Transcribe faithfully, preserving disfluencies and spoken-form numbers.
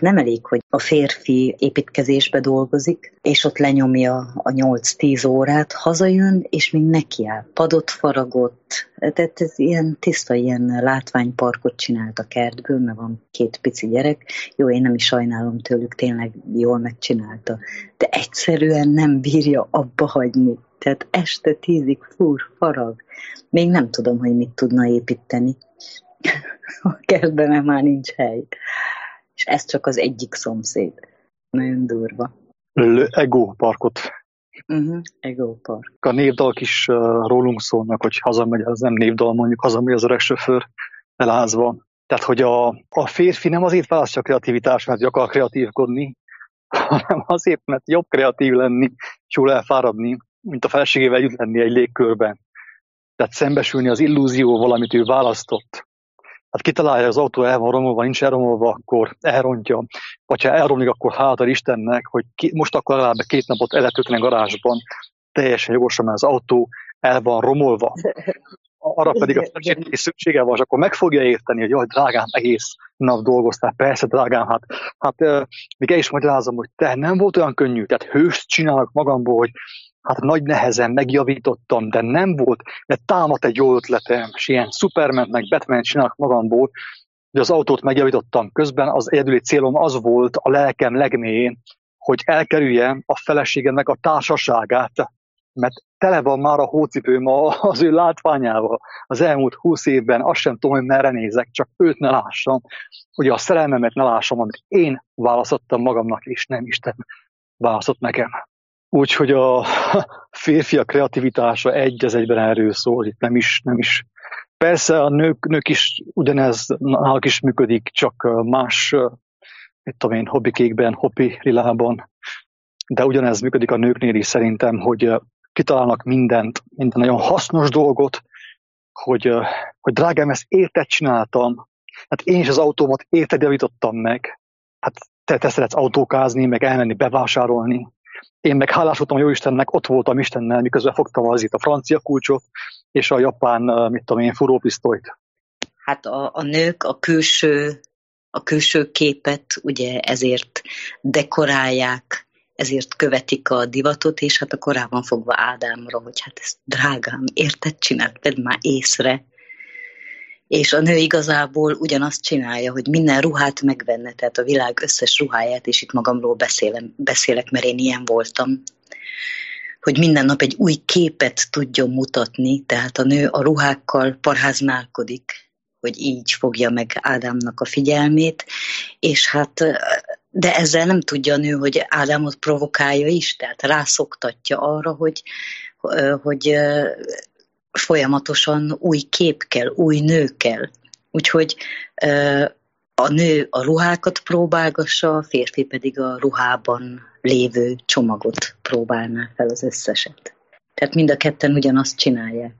Nem elég, hogy a férfi építkezésbe dolgozik, és ott lenyomja a nyolc-tíz órát, hazajön, és még nekiáll. Padot faragott, tehát ez ilyen tiszta, ilyen látványparkot csinált a kertből, mert van két pici gyerek. Jó, én nem is sajnálom tőlük, tényleg jól megcsinálta. De egyszerűen nem bírja abba hagyni. Tehát este tízig fúr, farag. Még nem tudom, hogy mit tudna építeni. A kertben már nincs hely. És ez csak az egyik szomszéd. Nagyon durva. Ego parkot. Uh-huh. Ego park. A névdalok is uh, rólunk szólnak, hogy hazamegy, az nem névdal, mondjuk hazamegy az öreg sofőr elázva. Tehát, hogy a, a férfi nem azért választja a kreativitást, mert akar kreatívkodni, hanem azért, mert jobb kreatív lenni, és jól elfáradni, mint a feleségével együtt lenni egy légkörben. Tehát szembesülni az illúzióval, amit ő választott. Hát kitalálja, az autó el van romolva, nincs elromolva, akkor elrontja. Vagy ha elromlik, akkor hátal Istennek, hogy ki, most akkor legalább két napot eletölteni a garázsban, teljesen jogosan, mert az autó el van romolva. Arra pedig a feleségnek szüksége van, és akkor meg fogja érteni, hogy jaj, drágám, egész nap dolgoztál. Persze, drágám, hát, hát euh, még el is magyarázom, hogy te nem volt olyan könnyű, tehát hőst csinálok magamból, hogy hát nagy nehezen megjavítottam, de nem volt, mert támadt egy jó ötletem, és ilyen Superman meg Batman csinálok magamból, hogy az autót megjavítottam. Közben az egyedüli célom az volt a lelkem legmélyén, hogy elkerüljem a feleségemnek a társaságát, mert tele van már a hócipőm az ő látványával. Az elmúlt húsz évben azt sem tudom, hogy merre nézek, csak őt ne lássam, hogy a szerelmemet ne lássam, amit én választottam magamnak, és nem Isten választott nekem. Úgyhogy a férfi a kreativitása egy az egyben erről szól, itt nem is, nem is. Persze a nők, nők is ugyanez náluk is működik, csak más, mit tudom én, hobbikékben, hobbi lilában, de ugyanez működik a nőknél is szerintem, hogy kitalálnak mindent, minden nagyon hasznos dolgot, hogy, hogy drágám, ezt érted csináltam, hát én is az autómat érted javítottam meg, hát te, te szeretsz autókázni, meg elmenni bevásárolni. Én meg hálás voltam a Jóistennek, ott voltam Istennel, miközben fogtam az itt a francia kulcsot, és a japán, mit tudom én, furópisztolyt. Hát a, a nők a külső, a külső képet ugye ezért dekorálják, ezért követik a divatot, és hát a korábban fogva Ádámra, hogy hát ezt drágám, érted, csináld, vedd már észre. És a nő igazából ugyanazt csinálja, hogy minden ruhát megvenne, tehát a világ összes ruháját, és itt magamról beszélem, beszélek, mert én ilyen voltam, hogy minden nap egy új képet tudjon mutatni, tehát a nő a ruhákkal parháználkodik, hogy így fogja meg Ádámnak a figyelmét, és hát, de ezzel nem tudja a nő, hogy Ádámot provokálja is, tehát rászoktatja arra, hogy, hogy folyamatosan új kép kell, új nő kell. Úgyhogy a nő a ruhákat próbálgassa, a férfi pedig a ruhában lévő csomagot próbálná fel az összeset. Tehát mind a ketten ugyanazt csinálják.